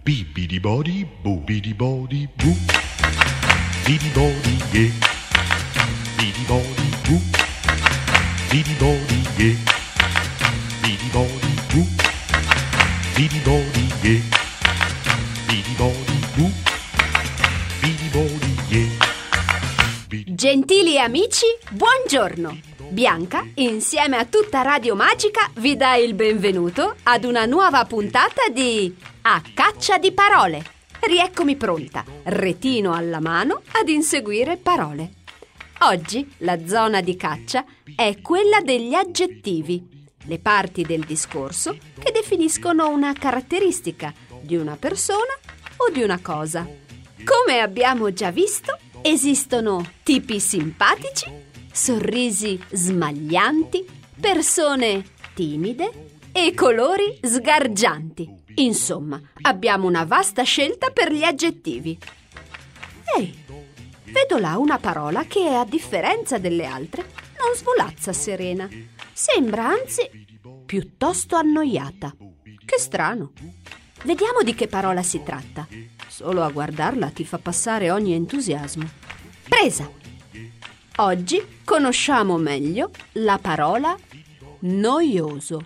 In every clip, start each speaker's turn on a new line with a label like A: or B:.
A: Bibidi body, boobidi body, boo. Bidi body, yeah. Bidi body, boo. Bidi body, yeah. Bidi body, boo. Bidi body, yeah. Bidi body, boo. Bidi body, yeah.
B: Gentili amici, buongiorno! Bianca, insieme a tutta Radio Magica, vi dà il benvenuto ad una nuova puntata di A Caccia di Parole. Rieccomi pronta, retino alla mano, ad inseguire parole. Oggi la zona di caccia è quella degli aggettivi, le parti del discorso che definiscono una caratteristica di una persona o di una cosa. Come abbiamo già visto, esistono tipi simpatici, sorrisi smaglianti, persone timide e colori sgargianti. Insomma, abbiamo una vasta scelta per gli aggettivi. Ehi, vedo là una parola che, a differenza delle altre, non svolazza serena. Sembra anzi piuttosto annoiata. Che strano. Vediamo di che parola si tratta. Solo a guardarla ti fa passare ogni entusiasmo. Presa! Oggi conosciamo meglio la parola noioso.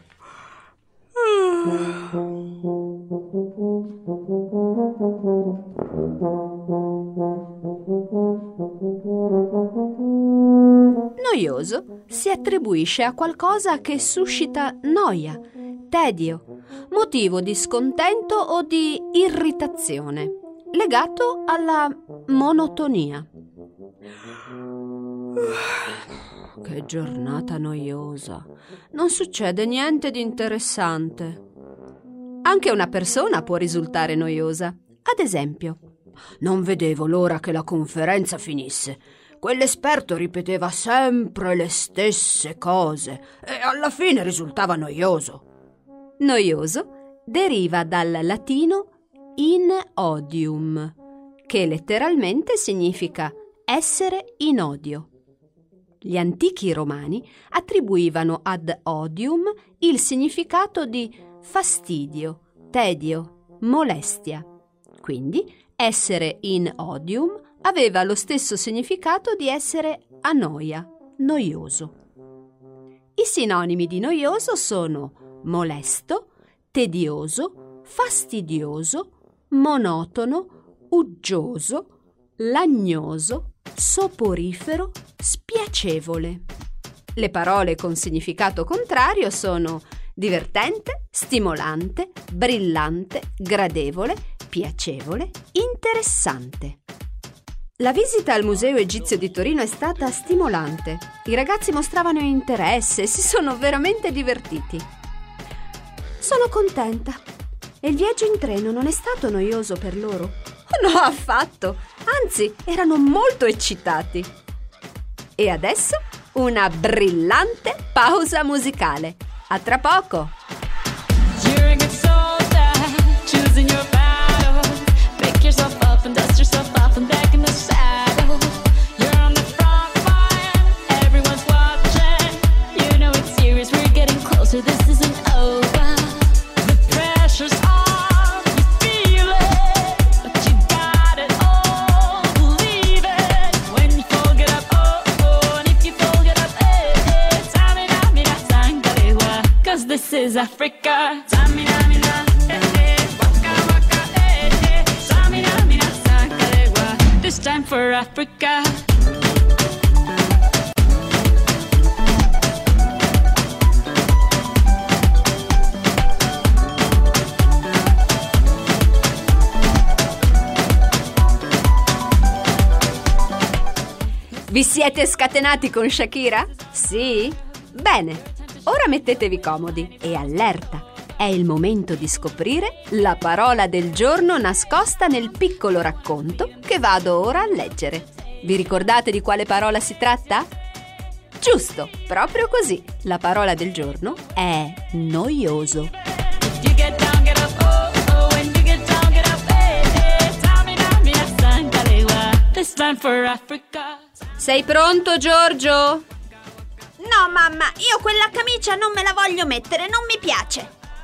B: Noioso si attribuisce a qualcosa che suscita noia, tedio, motivo di scontento o di irritazione, legato alla monotonia. Che giornata noiosa. Non succede niente di interessante. Anche una persona può risultare noiosa. Ad esempio, non vedevo l'ora che la conferenza finisse. Quell'esperto ripeteva sempre le stesse cose e alla fine risultava noioso. Noioso deriva dal latino in odium, che letteralmente significa essere in odio. Gli antichi romani attribuivano ad odium il significato di fastidio, tedio, molestia. Quindi essere in odium aveva lo stesso significato di essere a noia, noioso. I sinonimi di noioso sono molesto, tedioso, fastidioso, monotono, uggioso, lagnoso, soporifero, spiacevole. Le parole con significato contrario sono divertente, stimolante, brillante, gradevole, piacevole, interessante. La visita al Museo Egizio di Torino è stata stimolante. I ragazzi mostravano interesse e si sono veramente divertiti. Sono contenta. E il viaggio in treno non è stato noioso per loro? No, affatto. Anzi, erano molto eccitati. E adesso una brillante pausa musicale. A tra poco.
C: You're a good soldier, choosing your battle. Pick yourself up and dust yourself off and back in the saddle. You're on the front line, everyone's watching. You know it's serious, we're getting closer, this isn't over. The pressure's on, you feel it, but you got it all, believe it. When you fold it up, oh, oh, and if you fold it up, eh, eh. Tamina, mina, sangalewa, 'cause this is Africa. Tamina, mina, eh, eh, waka, waka, eh, eh. Tamina, mina, sangalewa, this time for Africa.
B: Vi siete scatenati con Shakira? Sì? Bene, ora mettetevi comodi e allerta. È il momento di scoprire la parola del giorno nascosta nel piccolo racconto che vado ora a leggere. Vi ricordate di quale parola si tratta? Giusto, proprio così. La parola del giorno è noioso.
C: You get down, get up, oh, oh, when you get down, get up, eh, eh. Tamina, mina, sangalewa, this time for Africa.
B: Sei pronto, Giorgio?
D: No, mamma, io quella camicia non me la voglio mettere, non mi piace.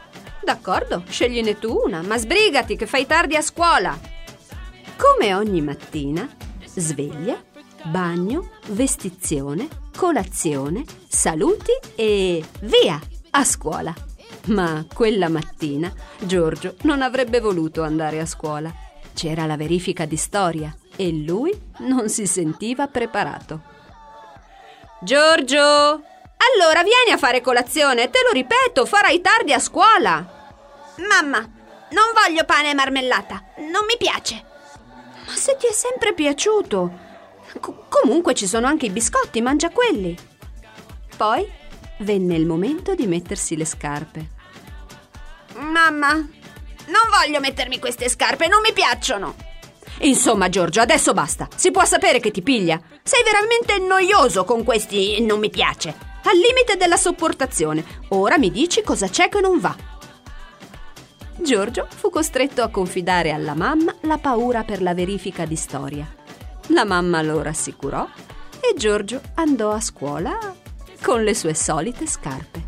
B: D'accordo, scegliene tu una, ma sbrigati che fai tardi a scuola. Come ogni mattina, sveglia, bagno, vestizione, colazione, saluti e via a scuola. Ma quella mattina Giorgio non avrebbe voluto andare a scuola. C'era la verifica di storia e lui non si sentiva preparato. Giorgio, allora vieni a fare colazione, te lo ripeto, farai tardi a scuola.
D: Mamma, non voglio pane e marmellata, non mi piace.
B: Ma se ti è sempre piaciuto. Comunque ci sono anche i biscotti, mangia quelli. Poi venne il momento di mettersi le scarpe.
D: Mamma, non voglio mettermi queste scarpe, non mi piacciono.
B: Insomma, Giorgio, adesso basta. Si può sapere che ti piglia. Sei veramente noioso con questi non mi piace. Al limite della sopportazione. Ora mi dici cosa c'è che non va. Giorgio fu costretto a confidare alla mamma la paura per la verifica di storia. La mamma lo rassicurò e Giorgio andò a scuola con le sue solite scarpe.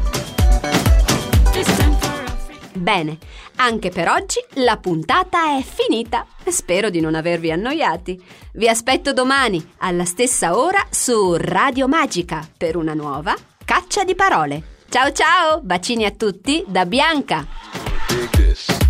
B: Bene, anche per oggi la puntata è finita. Spero di non avervi annoiati. Vi aspetto domani alla stessa ora su Radio Magica per una nuova Caccia di parole. Ciao ciao, bacini a tutti da Bianca.
A: Dig this.